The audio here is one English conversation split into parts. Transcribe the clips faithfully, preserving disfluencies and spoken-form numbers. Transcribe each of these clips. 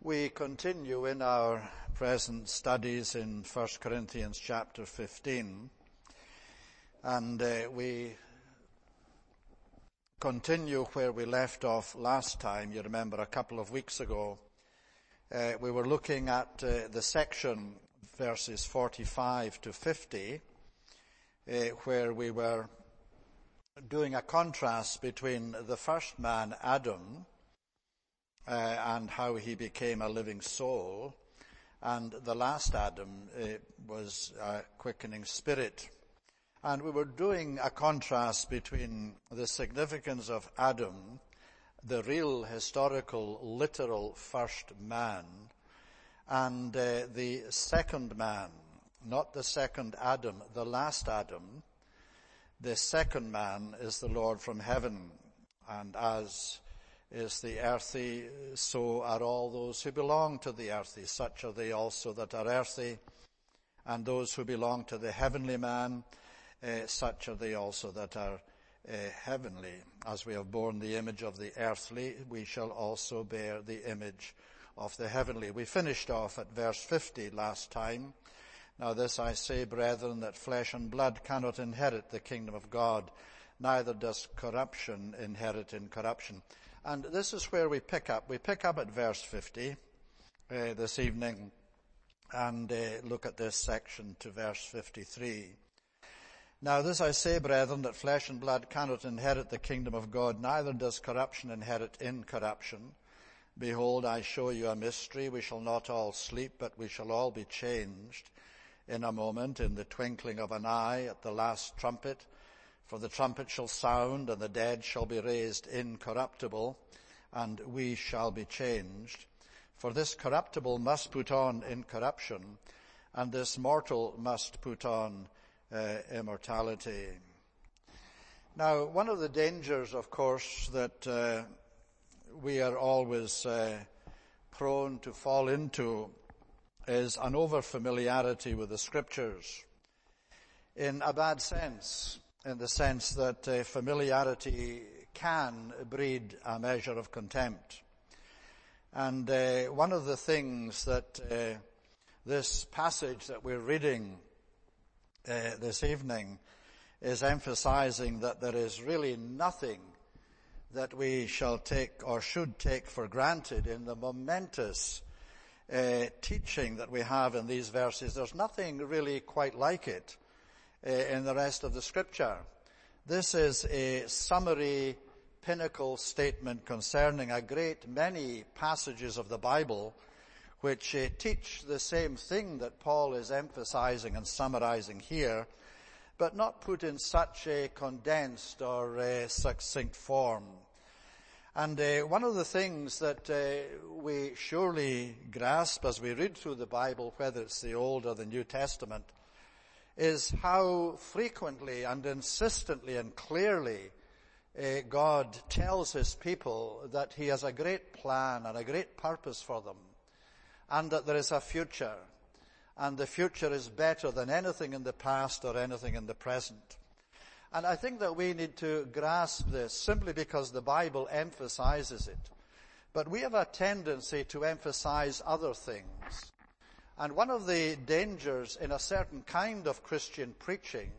We continue in our present studies in First Corinthians chapter fifteen, and uh, we continue where we left off last time. You remember a couple of weeks ago, uh, we were looking at uh, the section verses forty-five to fifty, uh, where we were doing a contrast between the first man, Adam, Uh, and how he became a living soul, and the last Adam uh, was a quickening spirit. And we were doing a contrast between the significance of Adam, the real historical literal first man, and uh, the second man, not the second Adam, the last Adam. The second man is the Lord from heaven, and as is the earthy, so are all those who belong to the earthy. Such are they also that are earthy, and those who belong to the heavenly man, uh, such are they also that are uh, heavenly. As we have borne the image of the earthly, we shall also bear the image of the heavenly. We finished off at verse fifty last time. Now this I say, brethren, that flesh and blood cannot inherit the kingdom of God, neither does corruption inherit incorruption. And this is where we pick up. We pick up at verse fifty uh, this evening and uh, look at this section to verse fifty-three. Now this I say, brethren, that flesh and blood cannot inherit the kingdom of God, neither does corruption inherit incorruption. Behold, I show you a mystery. We shall not all sleep, but we shall all be changed in a moment, in the twinkling of an eye, at the last trumpet. For the trumpet shall sound, and the dead shall be raised incorruptible, and we shall be changed. For this corruptible must put on incorruption, and this mortal must put on uh, immortality. Now, one of the dangers, of course, that uh, we are always uh, prone to fall into is an over-familiarity with the Scriptures, in a bad sense. In the sense that uh, familiarity can breed a measure of contempt. And uh, one of the things that uh, this passage that we're reading uh, this evening is emphasizing, that there is really nothing that we shall take or should take for granted in the momentous uh, teaching that we have in these verses. There's nothing really quite like it in the rest of the Scripture. This is a summary, pinnacle statement concerning a great many passages of the Bible which uh, teach the same thing that Paul is emphasizing and summarizing here, but not put in such a condensed or uh, succinct form. And uh, one of the things that uh, we surely grasp as we read through the Bible, whether it's the Old or the New Testament, is how frequently and insistently and clearly uh, God tells his people that he has a great plan and a great purpose for them, and that there is a future, and the future is better than anything in the past or anything in the present. And I think that we need to grasp this simply because the Bible emphasizes it. But we have a tendency to emphasize other things. And one of the dangers in a certain kind of Christian preaching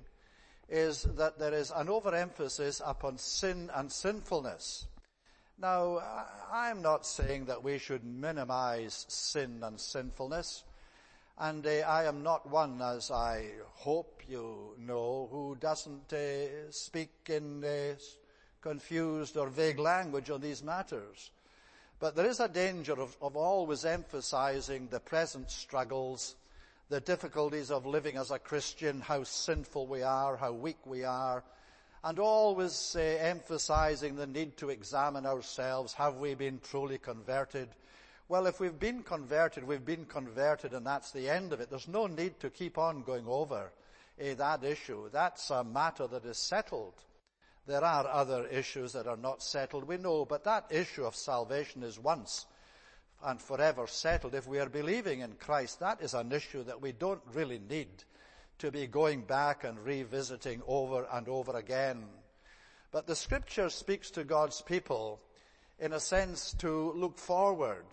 is that there is an overemphasis upon sin and sinfulness. Now, I'm not saying that we should minimize sin and sinfulness, and uh, I am not one, as I hope you know, who doesn't uh, speak in uh, confused or vague language on these matters. But there is a danger of, of always emphasizing the present struggles, the difficulties of living as a Christian, how sinful we are, how weak we are, and always uh, emphasizing the need to examine ourselves. Have we been truly converted? Well, if we've been converted, we've been converted, and that's the end of it. There's no need to keep on going over uh, that issue. That's a matter that is settled. There are other issues that are not settled, we know, but that issue of salvation is once and forever settled. If we are believing in Christ, that is an issue that we don't really need to be going back and revisiting over and over again. But the Scripture speaks to God's people in a sense to look forward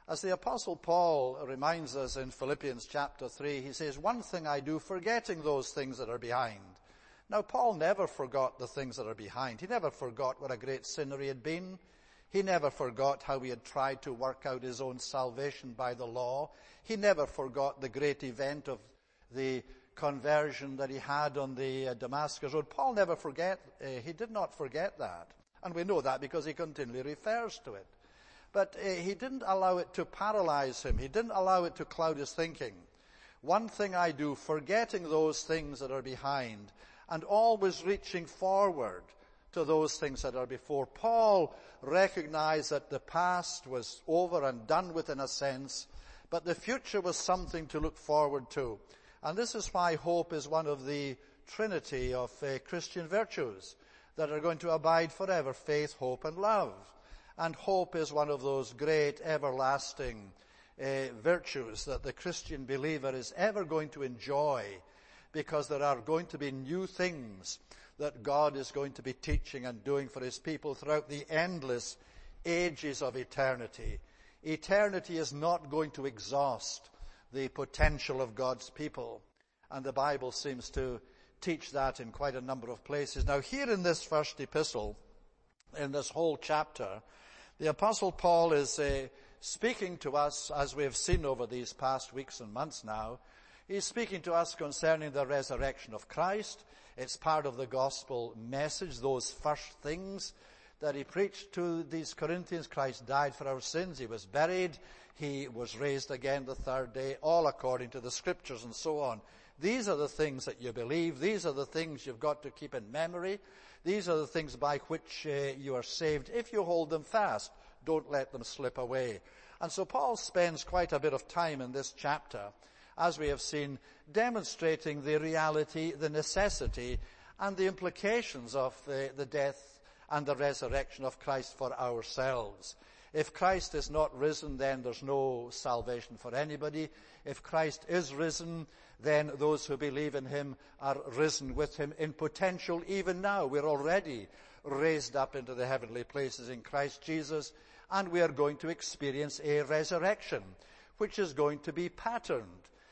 As the Apostle Paul reminds us in Philippians chapter three, he says, "One thing I do, forgetting those things that are behind." Now, Paul never forgot the things that are behind. He never forgot what a great sinner he had been. He never forgot how he had tried to work out his own salvation by the law. He never forgot the great event of the conversion that he had on the uh, Damascus Road. Paul never forget, uh, he did not forget that. And we know that because he continually refers to it. But uh, he didn't allow it to paralyze him. He didn't allow it to cloud his thinking. "One thing I do, forgetting those things that are behind, and always reaching forward to those things that are before." Paul recognized that the past was over and done with in a sense, but the future was something to look forward to. And this is why hope is one of the trinity of uh, Christian virtues that are going to abide forever: faith, hope, and love. And hope is one of those great everlasting uh, virtues that the Christian believer is ever going to enjoy, because there are going to be new things that God is going to be teaching and doing for his people throughout the endless ages of eternity. Eternity is not going to exhaust the potential of God's people, and the Bible seems to teach that in quite a number of places. Now, here in this first epistle, in this whole chapter, the Apostle Paul is uh, speaking to us, as we have seen over these past weeks and months now. He's speaking to us concerning the resurrection of Christ. It's part of the gospel message, those first things that he preached to these Corinthians. Christ died for our sins. He was buried. He was raised again the third day, all according to the scriptures and so on. These are the things that you believe. These are the things you've got to keep in memory. These are the things by which uh, you are saved. If you hold them fast, don't let them slip away. And so Paul spends quite a bit of time in this chapter, as we have seen, demonstrating the reality, the necessity, and the implications of the, the death and the resurrection of Christ for ourselves. If Christ is not risen, then there's no salvation for anybody. If Christ is risen, then those who believe in him are risen with him in potential even now. We're already raised up into the heavenly places in Christ Jesus, and we are going to experience a resurrection, which is going to be patterned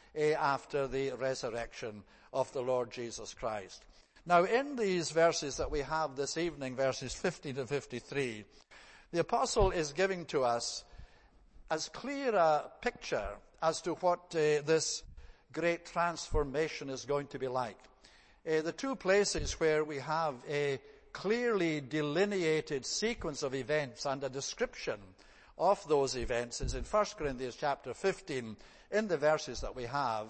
after the resurrection of the Lord Jesus Christ. Now, in these verses that we have this evening, verses fifty to fifty-three, the apostle is giving to us as clear a picture as to what uh, this great transformation is going to be like. Uh, the two places where we have a clearly delineated sequence of events and a description of those events is in First Corinthians chapter fifteen, in the verses that we have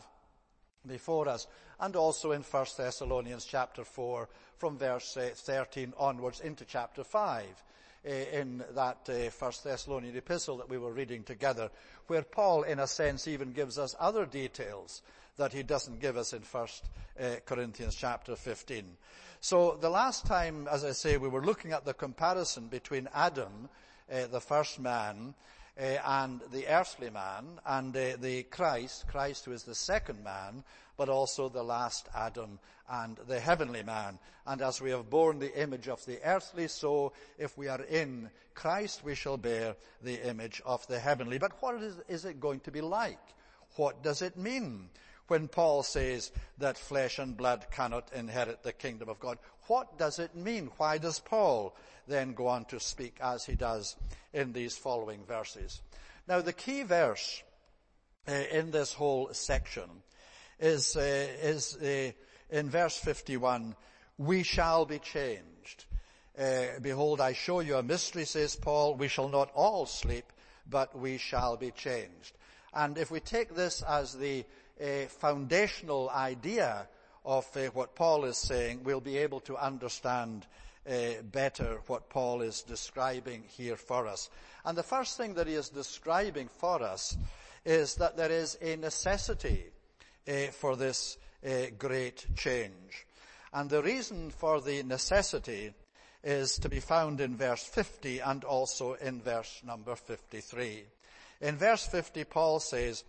before us, and also in First Thessalonians chapter four, from verse uh, thirteen onwards into chapter five, uh, in that uh, First Thessalonian epistle that we were reading together, where Paul, in a sense, even gives us other details that he doesn't give us in First uh, Corinthians chapter fifteen. So the last time, as I say, we were looking at the comparison between Adam, uh, the first man, uh, and the earthly man, and uh, the Christ, Christ who is the second man, but also the last Adam and the heavenly man. And as we have borne the image of the earthly, so if we are in Christ, we shall bear the image of the heavenly. But what is, is it going to be like? What does it mean when Paul says that flesh and blood cannot inherit the kingdom of God? What does it mean? Why does Paul then go on to speak as he does in these following verses? Now, the key verse uh, in this whole section is, uh, is uh, in verse fifty-one, "We shall be changed. Uh, behold, I show you a mystery," says Paul. "We shall not all sleep, but we shall be changed." And if we take this as the uh, foundational idea of uh, what Paul is saying, we'll be able to understand uh, better what Paul is describing here for us. And the first thing that he is describing for us is that there is a necessity uh, for this uh, great change. And the reason for the necessity is to be found in verse fifty and also in verse number fifty-three. In verse fifty, Paul says,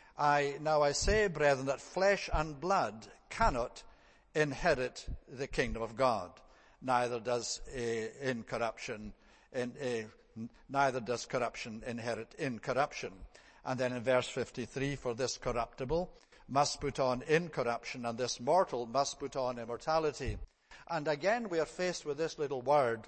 I, now I say, brethren, that flesh and blood cannot inherit the kingdom of God, neither does uh, incorruption, in, uh, neither does corruption inherit incorruption. And then in verse fifty-three, for this corruptible must put on incorruption, and this mortal must put on immortality. And again we are faced with this little word,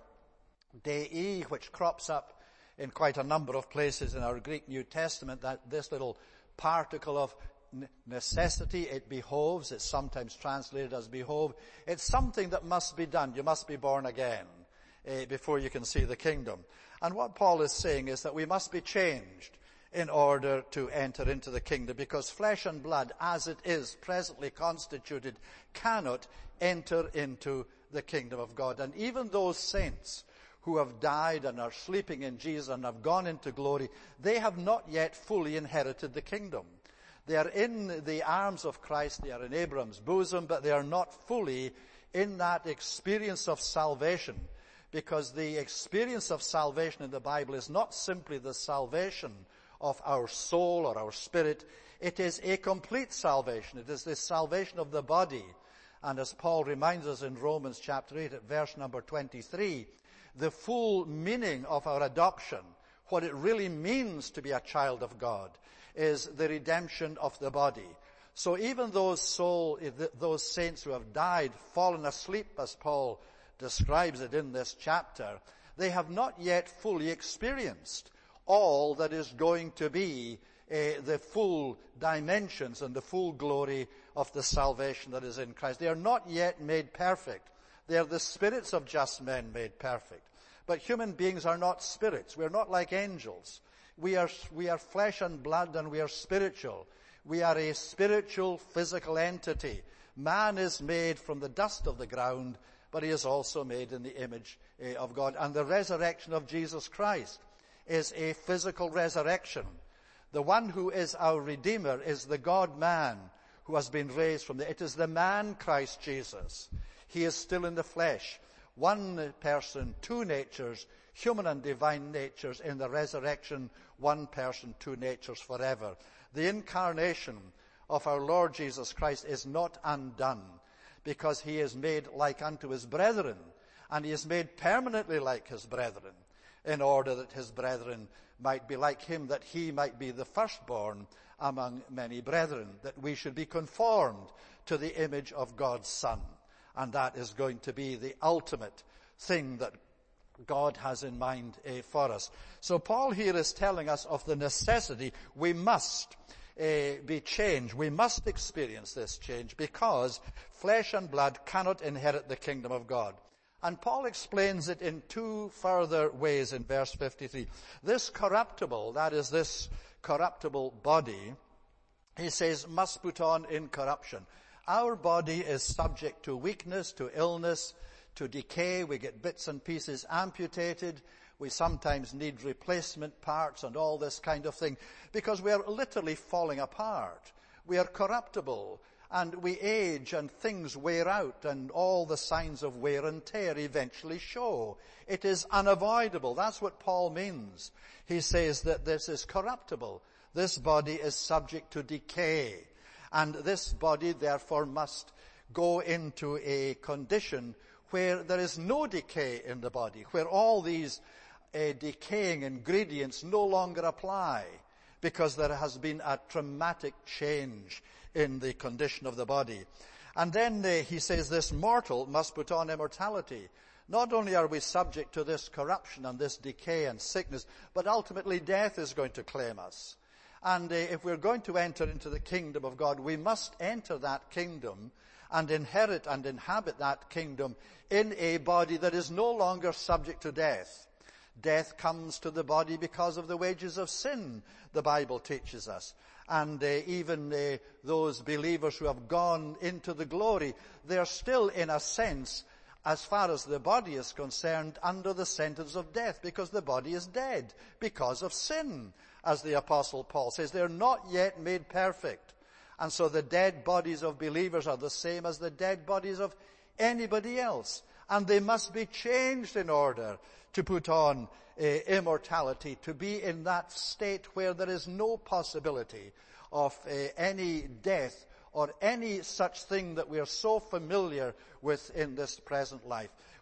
dei, which crops up in quite a number of places in our Greek New Testament, that this little particle of necessity, it behoves, it's sometimes translated as behove. It's something that must be done. You must be born again uh, before you can see the kingdom. And what Paul is saying is that we must be changed in order to enter into the kingdom, because flesh and blood, as it is presently constituted, cannot enter into the kingdom of God. And even those saints who have died and are sleeping in Jesus and have gone into glory, they have not yet fully inherited the kingdom. They are in the arms of Christ, they are in Abraham's bosom, but they are not fully in that experience of salvation, because the experience of salvation in the Bible is not simply the salvation of our soul or our spirit. It is a complete salvation. It is the salvation of the body. And as Paul reminds us in Romans chapter eight at verse number twenty-three, the full meaning of our adoption, what it really means to be a child of God, is the redemption of the body. So even those soul, those saints who have died, fallen asleep, as Paul describes it in this chapter, they have not yet fully experienced all that is going to be uh, the full dimensions and the full glory of the salvation that is in Christ. They are not yet made perfect. They are the spirits of just men made perfect. But human beings are not spirits. We are not like angels. We are, we are flesh and blood, and we are spiritual. We are a spiritual, physical entity. Man is made from the dust of the ground, but he is also made in the image uh, of God. And the resurrection of Jesus Christ is a physical resurrection. The one who is our Redeemer is the God-man who has been raised from the... It is the man Christ Jesus. He is still in the flesh. One person, two natures, human and divine natures. In the resurrection, one person, two natures forever. The incarnation of our Lord Jesus Christ is not undone, because he is made like unto his brethren, and he is made permanently like his brethren, in order that his brethren might be like him, that he might be the firstborn among many brethren, that we should be conformed to the image of God's Son. And that is going to be the ultimate thing that God has in mind uh, for us. So Paul here is telling us of the necessity. We must uh, be changed. We must experience this change, because flesh and blood cannot inherit the kingdom of God. And Paul explains it in two further ways in verse fifty-three. This corruptible, that is this corruptible body, he says, must put on incorruption. Our body is subject to weakness, to illness, to decay. We get bits and pieces amputated. We sometimes need replacement parts and all this kind of thing, because we are literally falling apart. We are corruptible, and we age, and things wear out, and all the signs of wear and tear eventually show. It is unavoidable. That's what Paul means. He says that this is corruptible. This body is subject to decay. And this body, therefore, must go into a condition where there is no decay in the body, where all these uh, decaying ingredients no longer apply, because there has been a traumatic change in the condition of the body. And then uh, he says this mortal must put on immortality. Not only are we subject to this corruption and this decay and sickness, but ultimately death is going to claim us. And uh, if we're going to enter into the kingdom of God, we must enter that kingdom and inherit and inhabit that kingdom in a body that is no longer subject to death. Death comes to the body because of the wages of sin, the Bible teaches us. And uh, even uh, those believers who have gone into the glory, they are still, in a sense, as far as the body is concerned, under the sentence of death, because the body is dead because of sin. As the Apostle Paul says, they're not yet made perfect. And so the dead bodies of believers are the same as the dead bodies of anybody else. And they must be changed in order to put on uh, immortality, to be in that state where there is no possibility of uh, any death or any such thing that we are so familiar with in this present life.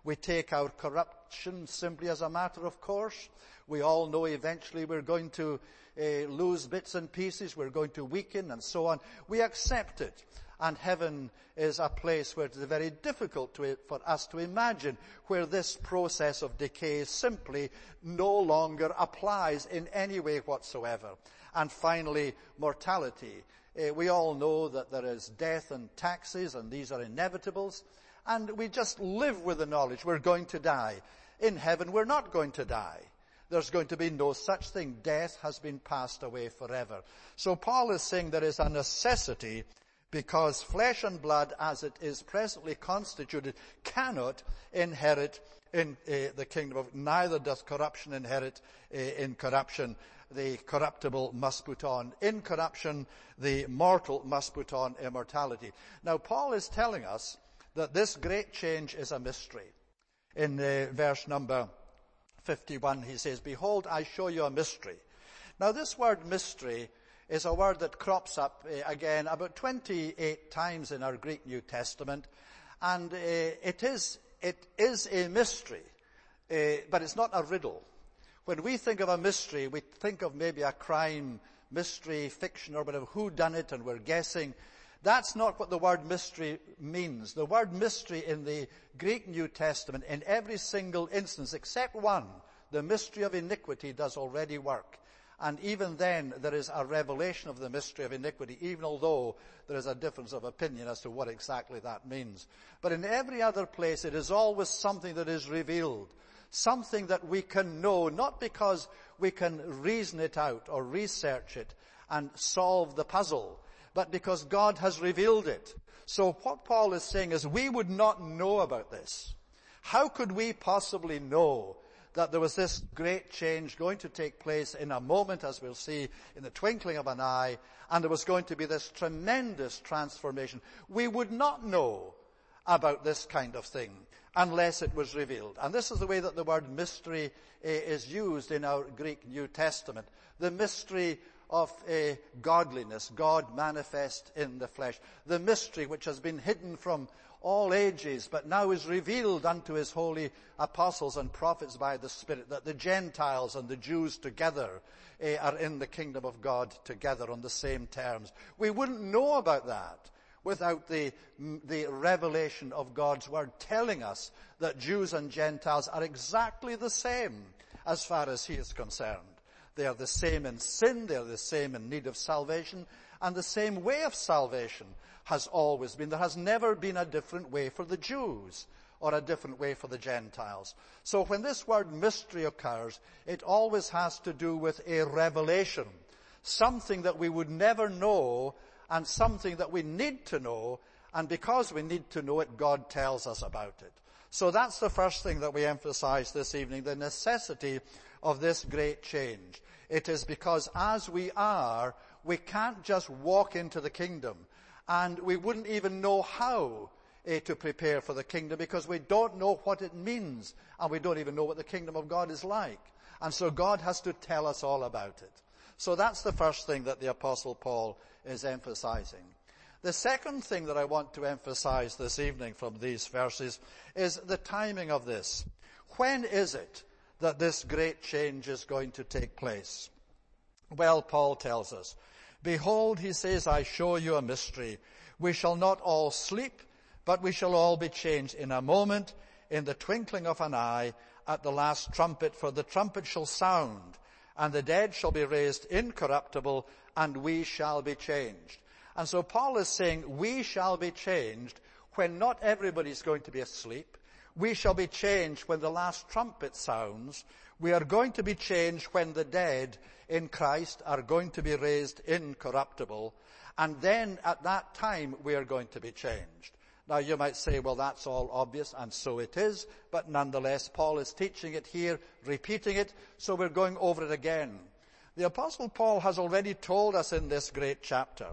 We take our corruption simply as a matter of course. We all know eventually we're going to uh, lose bits and pieces. We're going to weaken and so on. We accept it. And heaven is a place where it is very difficult to, for us to imagine where this process of decay simply no longer applies in any way whatsoever. And finally, mortality. Uh, we all know that there is death and taxes, and these are inevitables. And we just live with the knowledge we're going to die. In heaven, we're not going to die. There's going to be no such thing. Death has been passed away forever. So Paul is saying there is a necessity, because flesh and blood, as it is presently constituted, cannot inherit in uh, the kingdom of, neither doth corruption inherit uh, in corruption. The corruptible must put on incorruption, the mortal must put on immortality. Now, Paul is telling us that this great change is a mystery. In uh, verse number fifty-one, he says, "Behold, I show you a mystery." Now, this word mystery is a word that crops up uh, again about twenty-eight times in our Greek New Testament, and uh, it is it is a mystery, uh, but it's not a riddle. When we think of a mystery, we think of maybe a crime mystery fiction or whatever, who done it, and we're guessing. That's not what the word mystery means. The word mystery in the Greek New Testament, in every single instance except one, the mystery of iniquity, does already work. And even then, there is a revelation of the mystery of iniquity, even although there is a difference of opinion as to what exactly that means. But in every other place, it is always something that is revealed, something that we can know, not because we can reason it out or research it and solve the puzzle, but because God has revealed it. So what Paul is saying is, we would not know about this. How could we possibly know that there was this great change going to take place in a moment, as we'll see, in the twinkling of an eye, and there was going to be this tremendous transformation? We would not know about this kind of thing unless it was revealed. And this is the way that the word mystery uh, is used in our Greek New Testament. The mystery of uh, godliness, God manifest in the flesh. The mystery which has been hidden from all ages, but now is revealed unto his holy apostles and prophets by the Spirit, that the Gentiles and the Jews together uh, are in the kingdom of God together on the same terms. We wouldn't know about that without the, the revelation of God's word telling us that Jews and Gentiles are exactly the same as far as he is concerned. They are the same in sin, they are the same in need of salvation, and the same way of salvation has always been. There has never been a different way for the Jews or a different way for the Gentiles. So when this word mystery occurs, it always has to do with a revelation, something that we would never know and something that we need to know, and because we need to know it, God tells us about it. So that's the first thing that we emphasize this evening, the necessity of this great change. It is because as we are, we can't just walk into the kingdom, and we wouldn't even know how uh, to prepare for the kingdom, because we don't know what it means, and we don't even know what the kingdom of God is like. And so God has to tell us all about it. So that's the first thing that the Apostle Paul is emphasizing. The second thing that I want to emphasize this evening from these verses is the timing of this. When is it that this great change is going to take place? Well, Paul tells us, "Behold," he says, "I show you a mystery. We shall not all sleep, but we shall all be changed in a moment, in the twinkling of an eye, at the last trumpet. For the trumpet shall sound, and the dead shall be raised incorruptible, and we shall be changed." And so Paul is saying we shall be changed when not everybody is going to be asleep. We shall be changed when the last trumpet sounds. We are going to be changed when the dead in Christ are going to be raised incorruptible. And then at that time we are going to be changed. Now you might say, well, that's all obvious, and so it is. But nonetheless, Paul is teaching it here, repeating it, so we're going over it again. The Apostle Paul has already told us in this great chapter,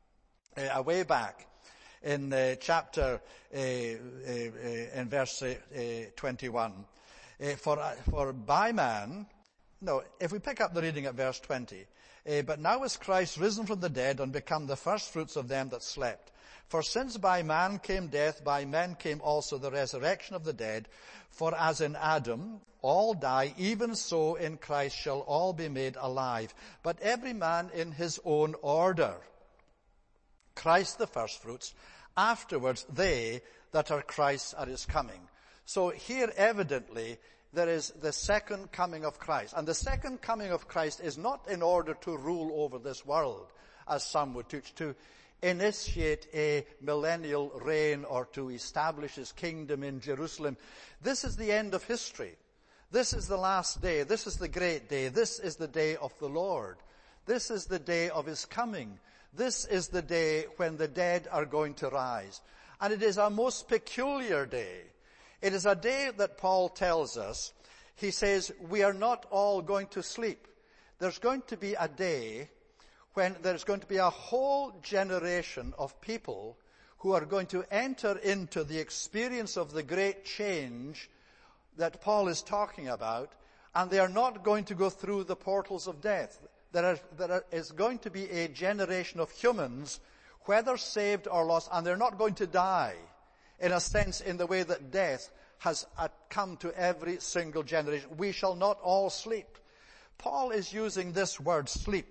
uh, way back, in uh, chapter, uh, uh, uh, in verse uh, twenty-one, uh, for, uh, for by man, no, if we pick up the reading at verse twenty, uh, "But now is Christ risen from the dead and become the first fruits of them that slept. For since by man came death, by men came also the resurrection of the dead. For as in Adam all die, even so in Christ shall all be made alive. But every man in his own order. Christ the firstfruits, afterwards they that are Christ's at his coming. So here evidently there is the second coming of Christ. And the second coming of Christ is not in order to rule over this world, as some would teach, to initiate a millennial reign or to establish his kingdom in Jerusalem. This is the end of history. This is the last day. This is the great day. This is the day of the Lord. This is the day of his coming. This is the day when the dead are going to rise. And it is a most peculiar day. It is a day that Paul tells us. He says, we are not all going to sleep. There's going to be a day when there's going to be a whole generation of people who are going to enter into the experience of the great change that Paul is talking about, and they are not going to go through the portals of death. There, are, there are, is going to be a generation of humans, whether saved or lost, and they're not going to die, in a sense, in the way that death has come to every single generation. We shall not all sleep. Paul is using this word, sleep,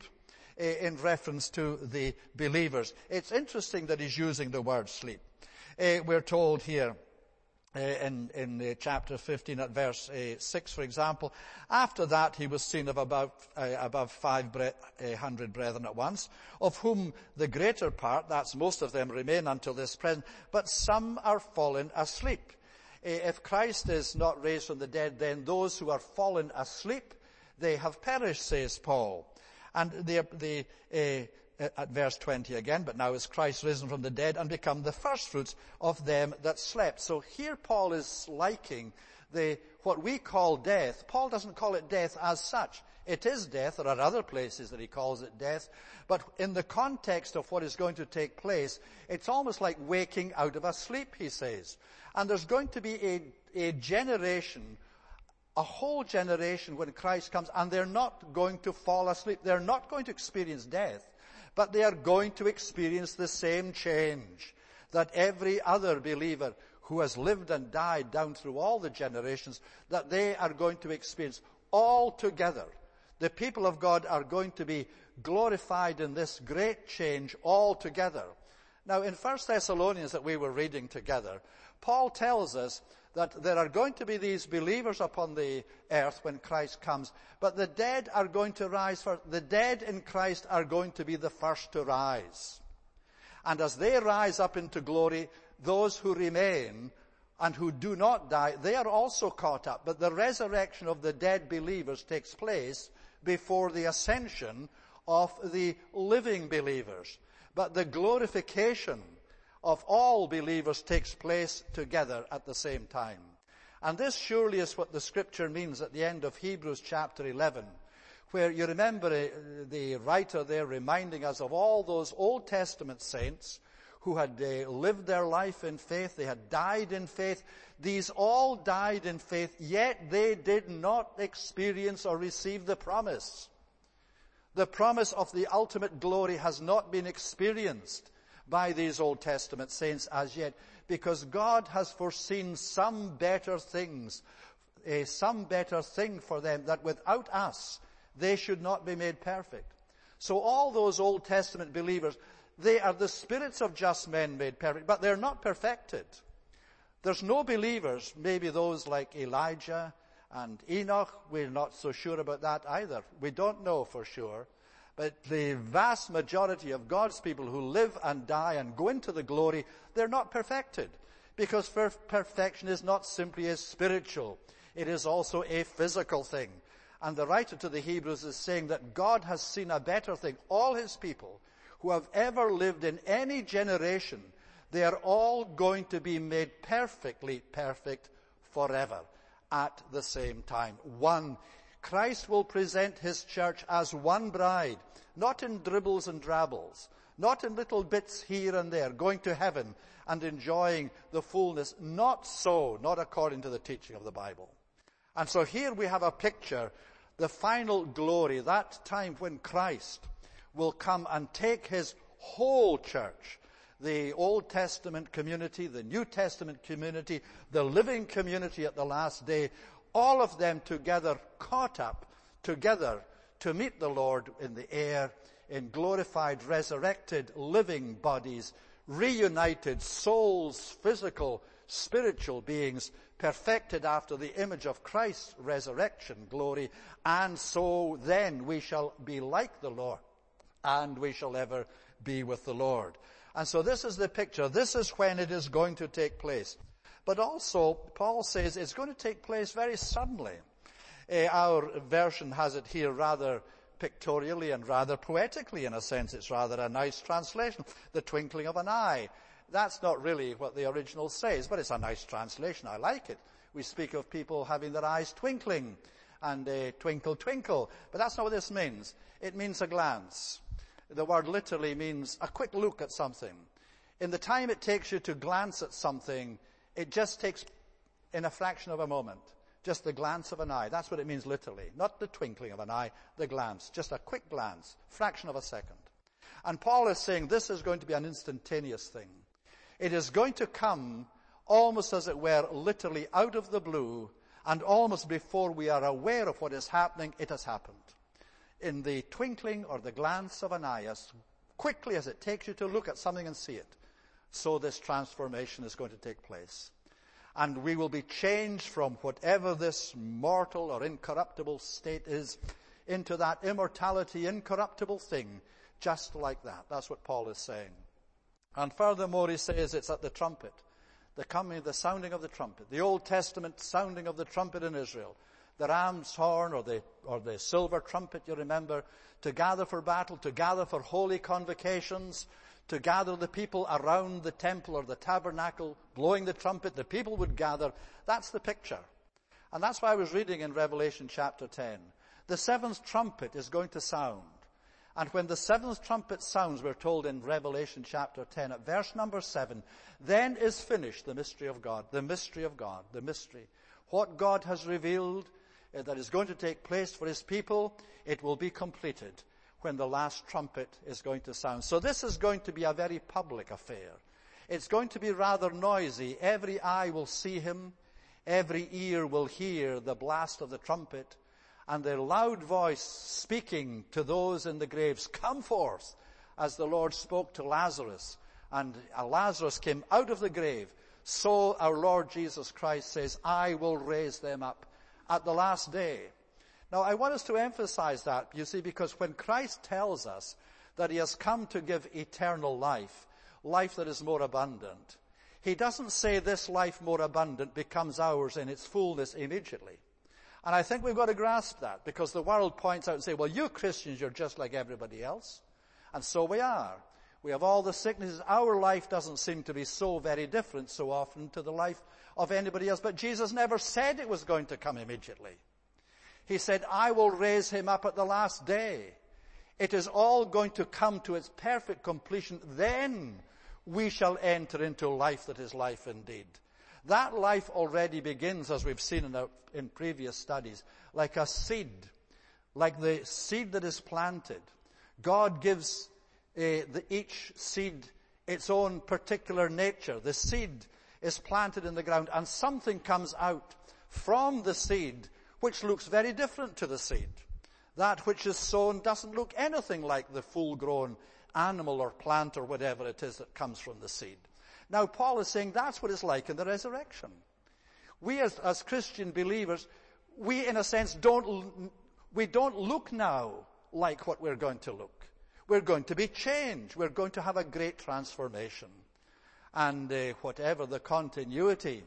in reference to the believers. It's interesting that he's using the word sleep. Uh, we're told here uh, in, in uh, chapter fifteen at verse uh, six, for example, after that he was seen of about uh, above five bre- uh, hundred brethren at once, of whom the greater part, that's most of them, remain until this present, but some are fallen asleep. Uh, if Christ is not raised from the dead, then those who are fallen asleep, they have perished, says Paul. And the, the, uh, at verse twenty again, but now is Christ risen from the dead and become the firstfruits of them that slept. So here Paul is liking the, what we call death. Paul doesn't call it death as such. It is death. There are other places that he calls it death. But in the context of what is going to take place, it's almost like waking out of a sleep, he says. And there's going to be a, a generation, a whole generation when Christ comes, and they're not going to fall asleep. They're not going to experience death, but they are going to experience the same change that every other believer who has lived and died down through all the generations, that they are going to experience all together. The people of God are going to be glorified in this great change all together. Now, in First Thessalonians that we were reading together, Paul tells us that there are going to be these believers upon the earth when Christ comes, but the dead are going to rise first. The dead in Christ are going to be the first to rise. And as they rise up into glory, those who remain and who do not die, they are also caught up. But the resurrection of the dead believers takes place before the ascension of the living believers. But the glorification of all believers takes place together at the same time. And this surely is what the scripture means at the end of Hebrews chapter eleven, where you remember uh, the writer there reminding us of all those Old Testament saints who had uh, lived their life in faith, they had died in faith. These all died in faith, yet they did not experience or receive the promise. The promise of the ultimate glory has not been experienced by these Old Testament saints as yet, because God has foreseen some better things, uh, some better thing for them, that without us they should not be made perfect. So all those Old Testament believers, they are the spirits of just men made perfect, but they're not perfected. There's no believers, maybe those like Elijah and Enoch, we're not so sure about that either. We don't know for sure. But the vast majority of God's people who live and die and go into the glory, they're not perfected. Because perfection is not simply a spiritual. It is also a physical thing. And the writer to the Hebrews is saying that God has seen a better thing. All his people who have ever lived in any generation, they are all going to be made perfectly perfect forever at the same time. One Christ will present his church as one bride, not in dribbles and drabbles, not in little bits here and there, going to heaven and enjoying the fullness. Not so, not according to the teaching of the Bible. And so here we have a picture, the final glory, that time when Christ will come and take his whole church, the Old Testament community, the New Testament community, the living community at the last day, all of them together, caught up together to meet the Lord in the air, in glorified, resurrected, living bodies, reunited souls, physical, spiritual beings, perfected after the image of Christ's resurrection glory, and so then we shall be like the Lord, and we shall ever be with the Lord. And so this is the picture. This is when it is going to take place. But also, Paul says it's going to take place very suddenly. Uh, our version has it here rather pictorially and rather poetically, in a sense. It's rather a nice translation. The twinkling of an eye. That's not really what the original says, but it's a nice translation. I like it. We speak of people having their eyes twinkling and uh, twinkle, twinkle. But that's not what this means. It means a glance. The word literally means a quick look at something. In the time it takes you to glance at something, it just takes in a fraction of a moment. Just the glance of an eye. That's what it means literally. Not the twinkling of an eye, the glance. Just a quick glance. Fraction of a second. And Paul is saying this is going to be an instantaneous thing. It is going to come almost as it were literally out of the blue, and almost before we are aware of what is happening, it has happened. In the twinkling or the glance of an eye, as quickly as it takes you to look at something and see it, so this transformation is going to take place. And we will be changed from whatever this mortal or incorruptible state is into that immortality, incorruptible thing, just like that. That's what Paul is saying. And furthermore, he says it's at the trumpet, the coming, the sounding of the trumpet, the Old Testament sounding of the trumpet in Israel, the ram's horn or the, or the silver trumpet, you remember, to gather for battle, to gather for holy convocations, to gather the people around the temple or the tabernacle, blowing the trumpet, the people would gather. That's the picture. And that's why I was reading in Revelation chapter ten. The seventh trumpet is going to sound. And when the seventh trumpet sounds, we're told in Revelation chapter ten, at verse number seven, then is finished the mystery of God, the mystery of God, the mystery. What God has revealed uh, that is going to take place for his people, it will be completed when the last trumpet is going to sound. So this is going to be a very public affair. It's going to be rather noisy. Every eye will see him. Every ear will hear the blast of the trumpet. And the loud voice speaking to those in the graves, come forth, as the Lord spoke to Lazarus. And Lazarus came out of the grave. So our Lord Jesus Christ says, I will raise them up at the last day. Now, I want us to emphasize that, you see, because when Christ tells us that he has come to give eternal life, life that is more abundant, he doesn't say this life more abundant becomes ours in its fullness immediately. And I think we've got to grasp that, because the world points out and say, well, you Christians, you're just like everybody else. And so we are. We have all the sicknesses. Our life doesn't seem to be so very different so often to the life of anybody else. But Jesus never said it was going to come immediately. He said, I will raise him up at the last day. It is all going to come to its perfect completion. Then we shall enter into life that is life indeed. That life already begins, as we've seen in, our, in previous studies, like a seed, like the seed that is planted. God gives uh, the, each seed its own particular nature. The seed is planted in the ground, and something comes out from the seed which looks very different to the seed. That which is sown doesn't look anything like the full-grown animal or plant or whatever it is that comes from the seed. Now, Paul is saying that's what it's like in the resurrection. We as, as Christian believers, we in a sense don't, we don't look now like what we're going to look. We're going to be changed. We're going to have a great transformation. And uh, whatever the continuity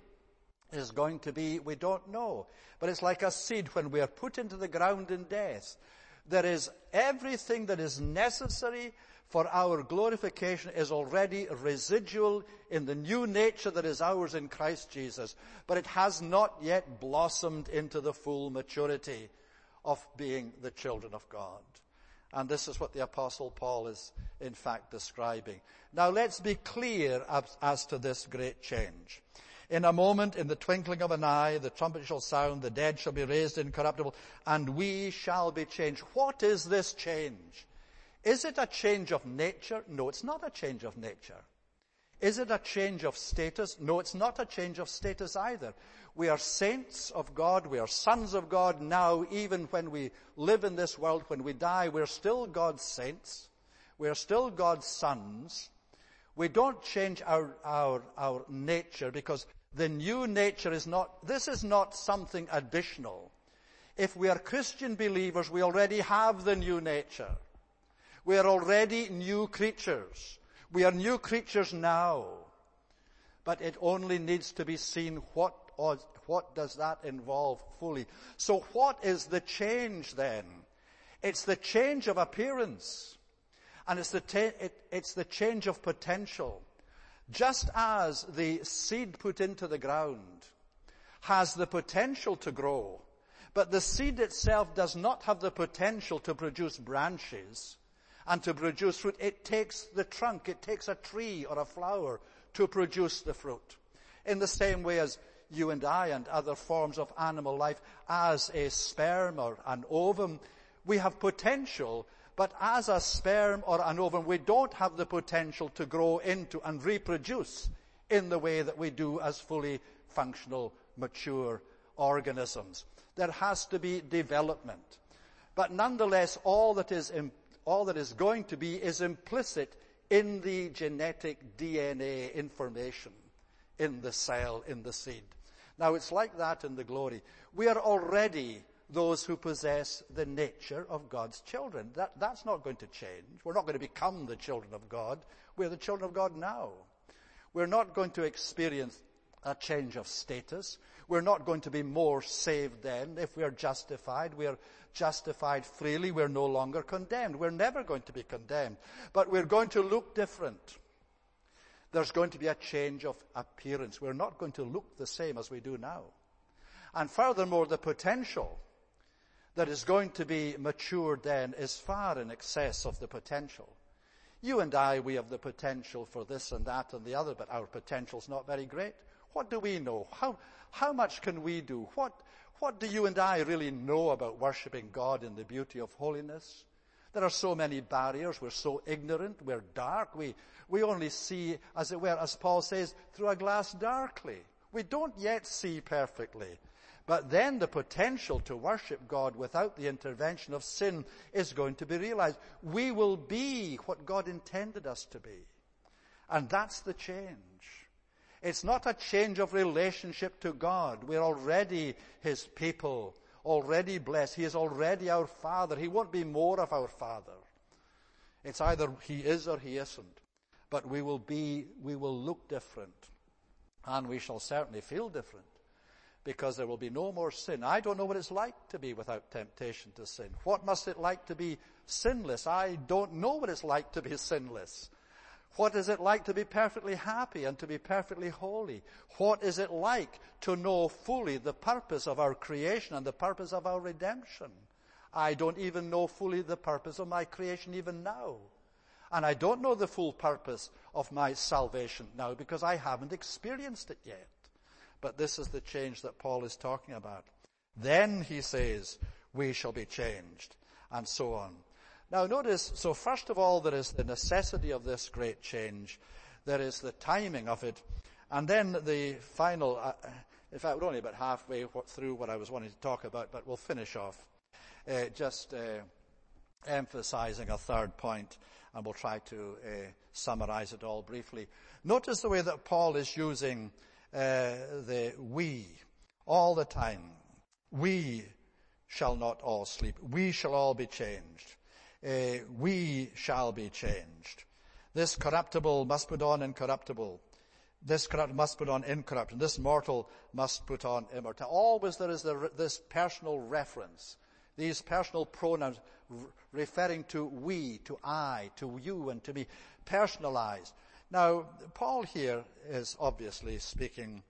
is going to be, we don't know. But it's like a seed when we are put into the ground in death. There is everything that is necessary for our glorification is already residual in the new nature that is ours in Christ Jesus. But it has not yet blossomed into the full maturity of being the children of God. And this is what the Apostle Paul is, in fact, describing. Now, let's be clear as, as to this great change. In a moment, in the twinkling of an eye, the trumpet shall sound, the dead shall be raised incorruptible, and we shall be changed. What is this change? Is it a change of nature? No, it's not a change of nature. Is it a change of status? No, it's not a change of status either. We are saints of God. We are sons of God now, even when we live in this world. When we die, we're still God's saints. We're still God's sons. We don't change our, our, our nature, because the new nature is not, this is not something additional. If we are Christian believers, we already have the new nature. We are already new creatures. We are new creatures now. But it only needs to be seen what, what does that involve fully. So what is the change then? It's the change of appearance. And it's the, ta- it, it's the change of potential. Just as the seed put into the ground has the potential to grow, but the seed itself does not have the potential to produce branches and to produce fruit. It takes the trunk, it takes a tree or a flower to produce the fruit. In the same way as you and I and other forms of animal life, as a sperm or an ovum, we have potential, but as a sperm or an ovum, we don't have the potential to grow into and reproduce in the way that we do as fully functional, mature organisms. There has to be development. But nonetheless, all that is im- all that is going to be is implicit in the genetic D N A information in the cell, in the seed. Now, it's like that in the glory. We are already those who possess the nature of God's children. That, that's not going to change. We're not going to become the children of God. We're the children of God now. We're not going to experience a change of status. We're not going to be more saved then. If we are justified, we are justified freely. We're no longer condemned. We're never going to be condemned. But we're going to look different. There's going to be a change of appearance. We're not going to look the same as we do now. And furthermore, the potential that is going to be matured then is far in excess of the potential. You and I, we have the potential for this and that and the other, but our potential's not very great. What do we know? How, how much can we do? What, what do you and I really know about worshiping God in the beauty of holiness? There are so many barriers. We're so ignorant. We're dark. We, we only see, as it were, as Paul says, through a glass darkly. We don't yet see perfectly. But then the potential to worship God without the intervention of sin is going to be realized. We will be what God intended us to be. And that's the change. It's not a change of relationship to God. We're already His people, already blessed. He is already our Father. He won't be more of our Father. It's either He is or He isn't. But we will be, we will look different. And we shall certainly feel different. Because there will be no more sin. I don't know what it's like to be without temptation to sin. What must it like to be sinless? I don't know what it's like to be sinless. What is it like to be perfectly happy and to be perfectly holy? What is it like to know fully the purpose of our creation and the purpose of our redemption? I don't even know fully the purpose of my creation even now. And I don't know the full purpose of my salvation now because I haven't experienced it yet. But this is the change that Paul is talking about. Then, he says, we shall be changed, and so on. Now notice, so first of all, there is the necessity of this great change. There is the timing of it. And then the final, uh, in fact, we're only about halfway through what I was wanting to talk about, but we'll finish off uh, just uh, emphasizing a third point, and we'll try to uh, summarize it all briefly. Notice the way that Paul is using Uh, the we all the time. We shall not all sleep. We shall all be changed. Uh, we shall be changed. This corruptible must put on incorruptible. This corrupt must put on incorruptible. This mortal must put on immortal. Always there is the, this personal reference, these personal pronouns r- referring to we, to I, to you, and to me, personalized. Now, Paul here is obviously speaking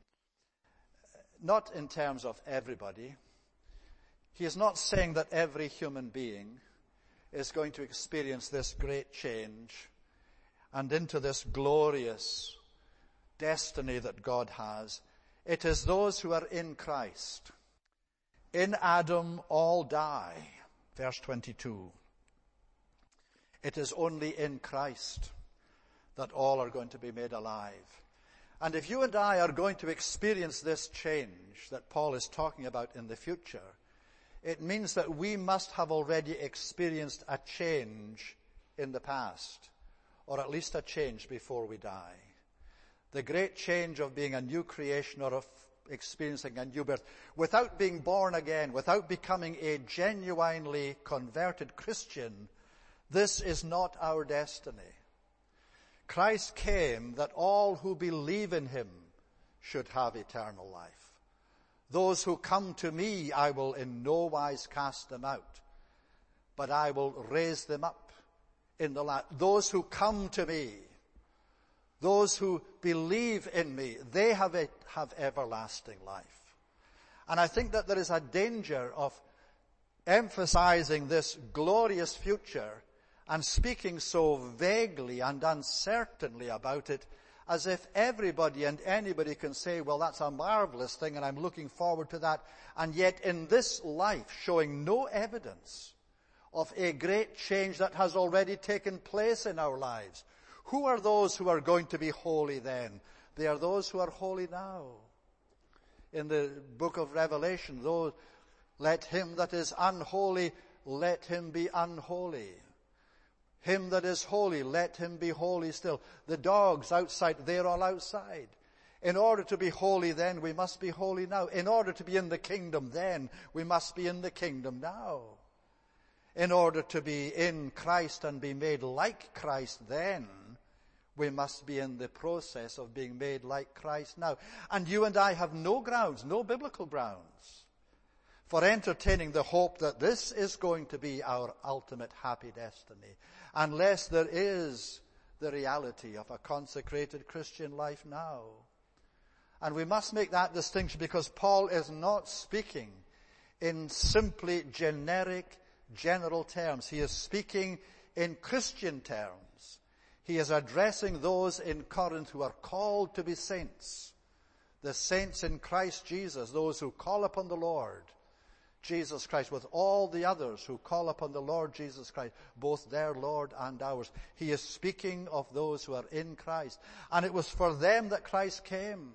not in terms of everybody. He is not saying that every human being is going to experience this great change and into this glorious destiny that God has. It is those who are in Christ. In Adam all die, verse twenty-two. It is only in Christ that all are going to be made alive. And if you and I are going to experience this change that Paul is talking about in the future, it means that we must have already experienced a change in the past, or at least a change before we die. The great change of being a new creation or of experiencing a new birth, without being born again, without becoming a genuinely converted Christian, this is not our destiny. Christ came that all who believe in him should have eternal life. Those who come to me, I will in no wise cast them out, but I will raise them up in the last. Those who come to me, those who believe in me, they have, a, have everlasting life. And I think that there is a danger of emphasizing this glorious future and speaking so vaguely and uncertainly about it, as if everybody and anybody can say, well, that's a marvelous thing and I'm looking forward to that, and yet in this life showing no evidence of a great change that has already taken place in our lives. Who are those who are going to be holy then? They are those who are holy now. In the book of Revelation, though, let him that is unholy, let him be unholy. Him that is holy, let him be holy still. The dogs outside, they're all outside. In order to be holy then, we must be holy now. In order to be in the kingdom then, we must be in the kingdom now. In order to be in Christ and be made like Christ then, we must be in the process of being made like Christ now. And you and I have no grounds, no biblical grounds, for entertaining the hope that this is going to be our ultimate happy destiny, unless there is the reality of a consecrated Christian life now. And we must make that distinction, because Paul is not speaking in simply generic, general terms. He is speaking in Christian terms. He is addressing those in Corinth who are called to be saints. The saints in Christ Jesus, those who call upon the Lord Jesus Christ, with all the others who call upon the Lord Jesus Christ, both their Lord and ours. He is speaking of those who are in Christ. And it was for them that Christ came.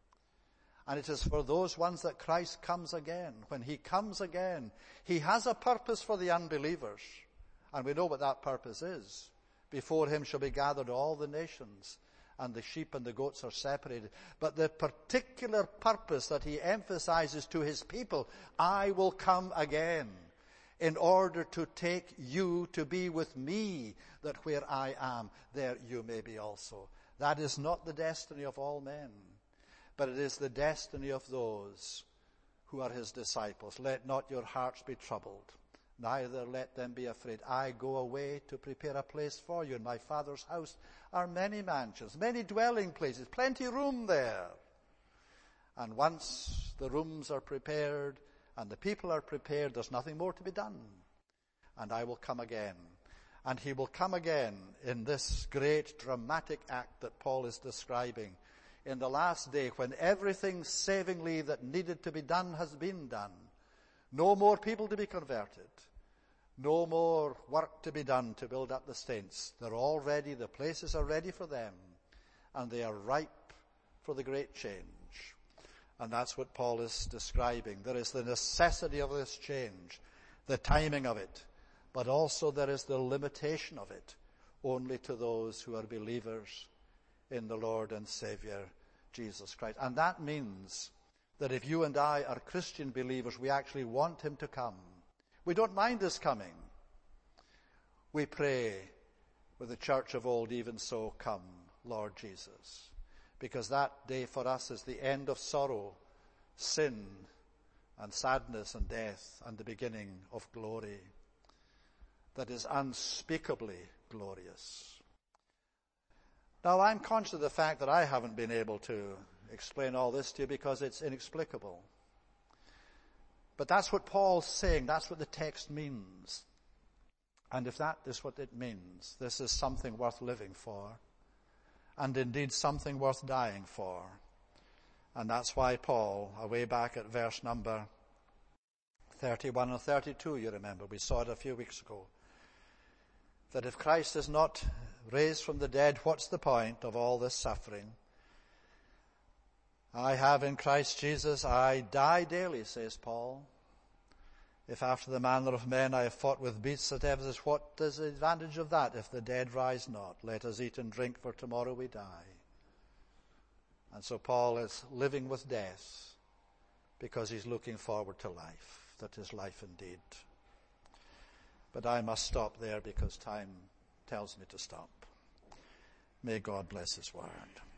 And it is for those ones that Christ comes again. When he comes again, he has a purpose for the unbelievers. And we know what that purpose is. Before him shall be gathered all the nations, and the sheep and the goats are separated. But the particular purpose that he emphasizes to his people, I will come again in order to take you to be with me, that where I am, there you may be also. That is not the destiny of all men, but it is the destiny of those who are his disciples. Let not your hearts be troubled, neither let them be afraid. I go away to prepare a place for you. In my Father's house are many mansions, many dwelling places, plenty of room there. And once the rooms are prepared and the people are prepared, there's nothing more to be done. And I will come again. And he will come again in this great dramatic act that Paul is describing in the last day, when everything savingly that needed to be done has been done. No more people to be converted. No more work to be done to build up the saints. They're all ready. The places are ready for them. And they are ripe for the great change. And that's what Paul is describing. There is the necessity of this change, the timing of it, but also there is the limitation of it, only to those who are believers in the Lord and Savior, Jesus Christ. And that means that if you and I are Christian believers, we actually want him to come. We don't mind his coming. We pray with the church of old, even so, come, Lord Jesus. Because that day for us is the end of sorrow, sin, and sadness and death, and the beginning of glory that is unspeakably glorious. Now, I'm conscious of the fact that I haven't been able to explain all this to you because it's inexplicable. But that's what Paul's saying. That's what the text means. And if that is what it means, this is something worth living for, and indeed something worth dying for. And that's why Paul, away back at verse number thirty-one and thirty-two, you remember, we saw it a few weeks ago, that if Christ is not raised from the dead, what's the point of all this suffering? I have in Christ Jesus, I die daily, says Paul. If after the manner of men I have fought with beasts at Ephesus, what is the advantage of that if the dead rise not? Let us eat and drink, for tomorrow we die. And so Paul is living with death because he's looking forward to life, that is life indeed. But I must stop there because time tells me to stop. May God bless his word.